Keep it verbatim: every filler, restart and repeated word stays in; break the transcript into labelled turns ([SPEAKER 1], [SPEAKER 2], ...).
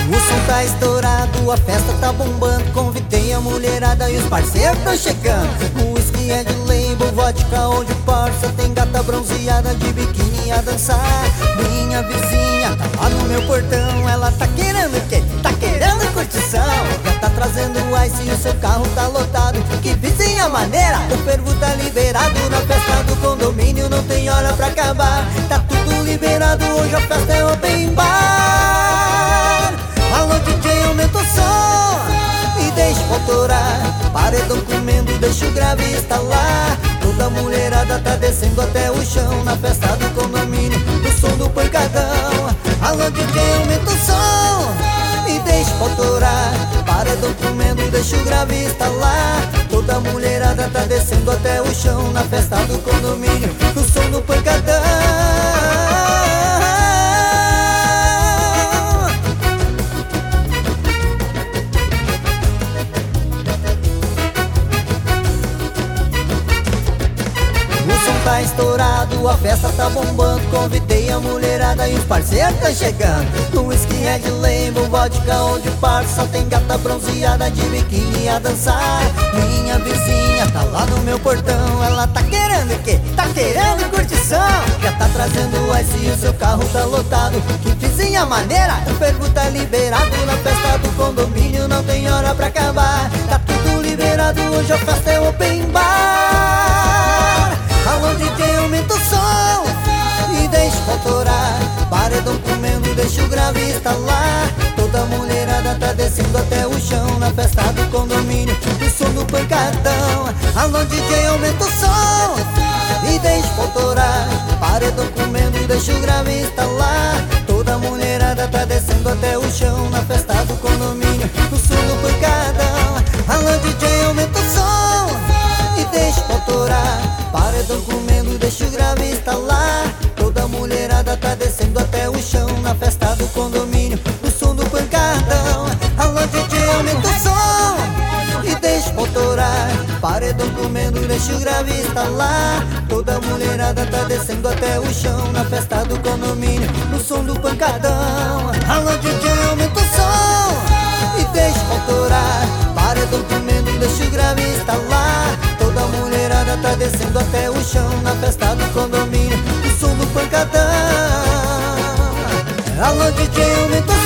[SPEAKER 1] O som tá estourado, a festa tá bombando. Convidei a mulherada e os parceiros tão chegando. O whisky é de label, vodka ou de parça. Tem gata bronzeada de biquíni a dançar. Minha vizinha tá lá no meu portão. Ela tá querendo o quê? Tá querendo curtição. Já tá trazendo ice e o seu carro tá lotado. Que vizinha maneira, o fervo tá liberado. Na festa do condomínio não tem hora pra acabar. Tá tudo liberado, hoje a festa é open bar. Alô D J, aumenta o som e deixa motorar. Paredão comendo, deixa o grave estalar. Toda mulherada tá descendo até o chão. Na festa do condomínio, o som do pancadão. Alô D J, aumenta o som e deixa motorar. Paredão comendo, deixa o grave estalar. Toda mulherada tá descendo até o chão. Na festa do condomínio, o som do pancadão. Tá estourado, a festa tá bombando. Convidei a mulherada e os parceiros tá chegando. O whisky é de label, vodka ou de parça. Tem gata bronzeada de biquíni a dançar. Minha vizinha tá lá no meu portão. Ela tá querendo o quê? Tá querendo curtição. Já tá trazendo ice e o seu carro tá lotado. Que vizinha maneira, o fervo tá liberado. Na festa do condomínio não tem hora pra acabar. Tá tudo liberado, hoje a festa é open bar. Alô D J, aumenta o som e deixa motorar. Paredão comendo, deixa o grave estalar. Toda mulherada tá descendo até o chão. Na festa do condomínio, o som do pancadão. Alô D J, aumenta o som e deixa motorar. Paredão comendo, deixa o grave estalar. Toda mulherada tá descendo até o chão. Na festa do condomínio, o som do pancadão. Alô D J, aumenta o som e deixa motorar. Paredão comendo, deixa o grave estalar. Toda mulherada tá descendo até o chão. Na festa do condomínio, o som do pancadão. Alô D J, aumenta o som e deixa motorar. Paredão comendo, deixa o grave estalar. Toda mulherada tá descendo até o chão. Na festa do condomínio, o som do pancadão. Alô D J, aumenta o som e deixa motorar. Paredão comendo, deixa o grave estalar. Toda mulherada tá descendo até o chão. Na festa do condomínio, o som do pancadão. Alô D J, aumenta o